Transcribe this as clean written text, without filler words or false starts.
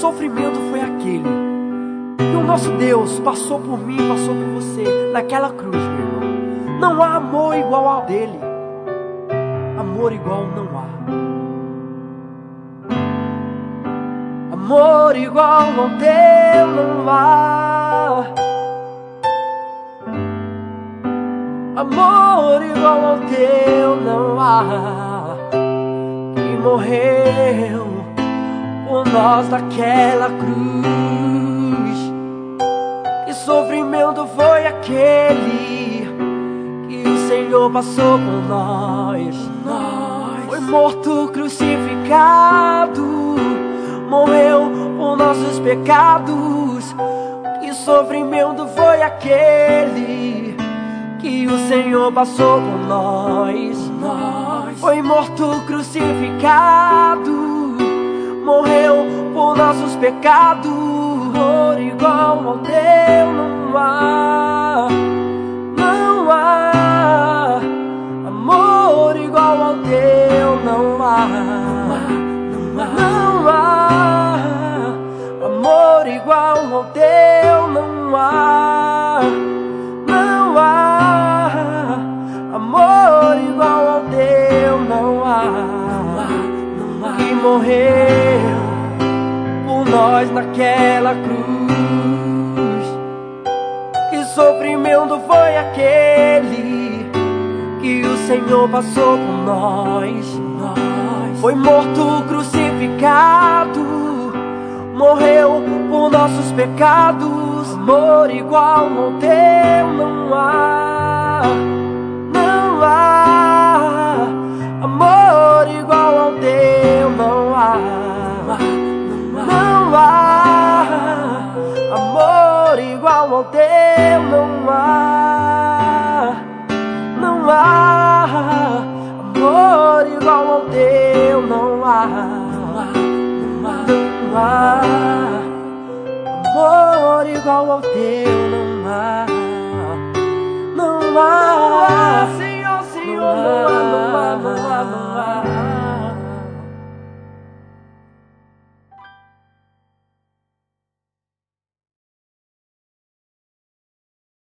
sofrimento foi aquele que o nosso Deus passou por mim, passou por você naquela cruz, meu irmão. Não há amor igual ao dele. Amor igual não há. Amor igual ao teu não há. Amor igual ao teu não há. Que morreu por nós naquela cruz. Que sofrimento foi aquele que o Senhor passou por nós. Foi morto, crucificado, morreu por nossos pecados. Que sofrimento foi aquele que o Senhor passou por nós. Foi morto, crucificado, morreu por nossos pecados. Amor igual ao teu não há. Não há. Amor igual ao teu não há. Não há. Amor igual ao teu não há. Não há. Amor igual ao teu não há. Que morreu por nós naquela cruz. Que sofrimento foi aquele que o Senhor passou por nós. Foi morto, crucificado, morreu por nossos pecados. Amor igual ao teu não há. Não há. Amor igual ao teu não há. Não há. Amor igual ao teu não há. Não há. Amor igual ao teu não há. Não há. Amor igual ao teu não há. Não há.